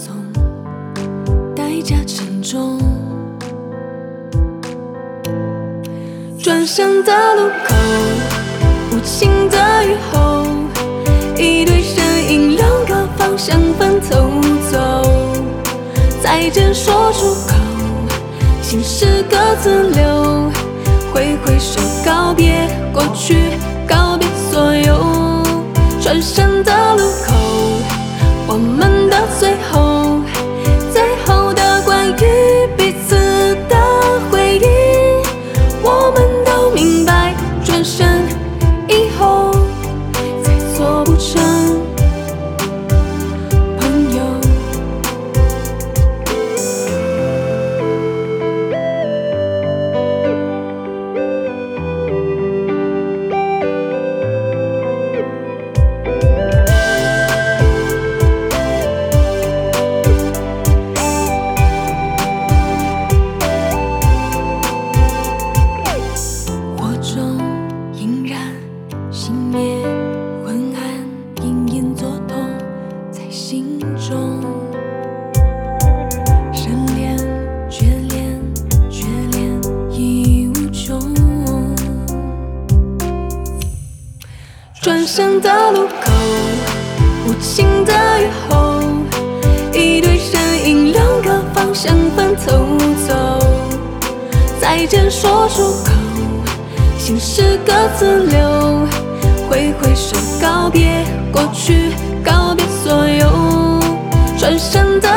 送，代价沉重。转向的路口，无情的雨后，一堆身影两个方向分头走，再见说出口，心事各自留，挥挥手告别过去，告别所有。转身的路口，我们的最后，最后的关于彼此的回忆，我们都明白，转身以后再做不成朋友。火中隐然熄灭，昏暗隐隐作痛在心中。深恋眷恋眷恋已无穷。转身的路口，无情的雨后，一堆身影两个方向分头走，再见说出口，心事各自留，挥挥手告别过去，告别所有。转身的